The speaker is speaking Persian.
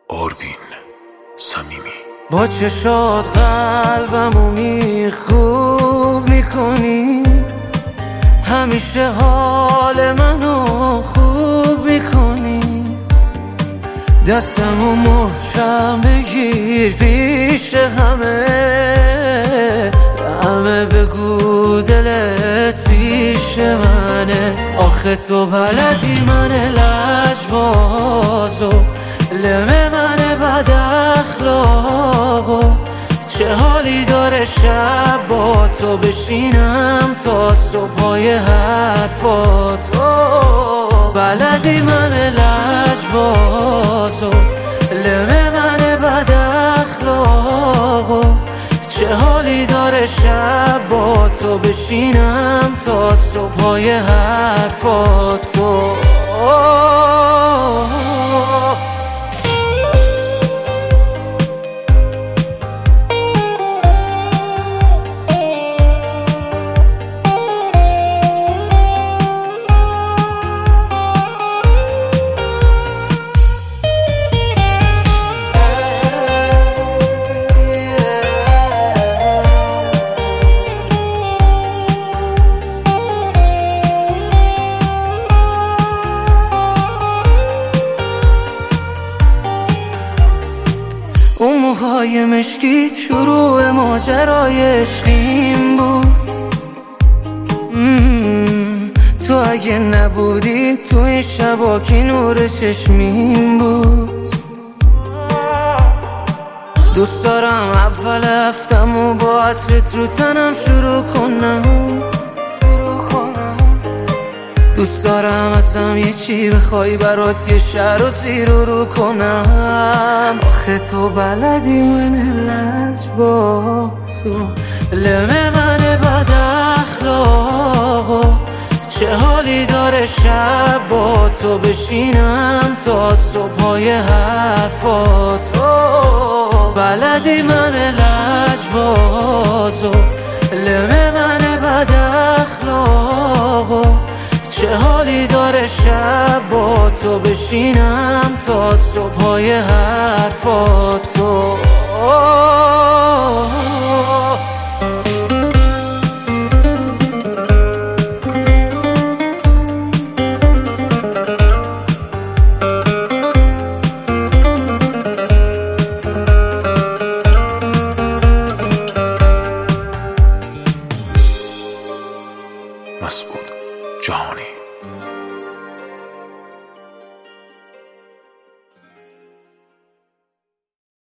آروین صمیمی. با چشات قلبمو خوب میکنی، همیشه حال منو خوب میکنی. دستمو محکم بگیر پیش همه بگو دلت پیش منه. آخه تو بلدی من لجبازو، لمه من بد اخلاقو. چه حالی داره شب با تو بشینم تا صبحای حرفاتو. بلدی من لجبازو، لمه من بد اخلاقو. چه حالی داره شب با تو بشینم تا صبحای حرفاتو. اون موهای مشکیت شروع ماجرای عشقیم بود. تو اگه نبودی تو این شبا که نور چشمیم بود. دوست دارم اول هفتمو با عطرت رو تنم شروع کنم. دوست دارم ازم یه چی بخوای برات یه شهر و زیر رو کنم. آخه تو بلدی من لجبازو، لمه من بد اخلاقو. چه حالی داره شب با تو بشینم تا صبحای حرفاتو. بلدی من لجبازو، لمه من بد اخلاقو. چه حالی داره شب با تو بشینم تا صبحای حرفاتو.